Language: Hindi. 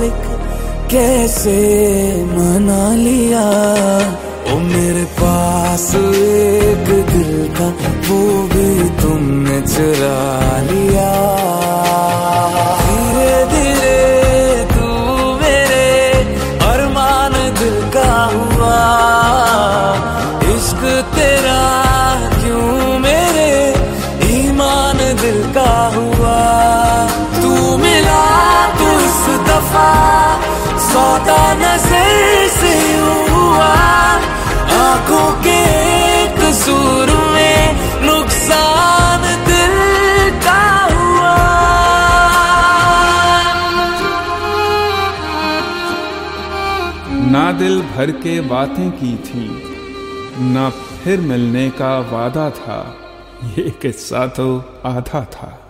कैसे मना लिया। ओ मेरे पास एक दिल था, वो भी तुमने चुरा लिया। धीरे धीरे तू मेरे अरमान दिल का हुआ। इश्क तेरा क्यों मेरे ईमान दिल का हुआ। तू मिला तो इस दफा सौदा नजर से हुआ। आंखों के कसूर में नुकसान दिल का हुआ। ना दिल भर के बातें की थी, ना फिर मिलने का वादा था। ये किस्सा तो आधा था।